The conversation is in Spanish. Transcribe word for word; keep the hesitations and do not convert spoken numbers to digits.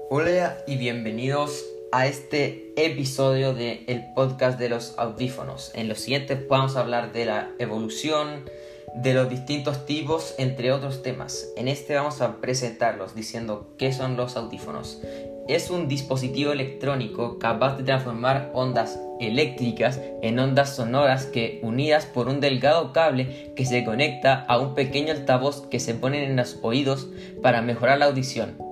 Hola y bienvenidos a este episodio del podcast de los audífonos. En los siguientes vamos a hablar de la evolución, de los distintos tipos, entre otros temas. En este vamos a presentarlos diciendo qué son los audífonos. Es un dispositivo electrónico capaz de transformar ondas eléctricas en ondas sonoras que, unidas por un delgado cable que se conecta a un pequeño altavoz que se pone en los oídos para mejorar la audición.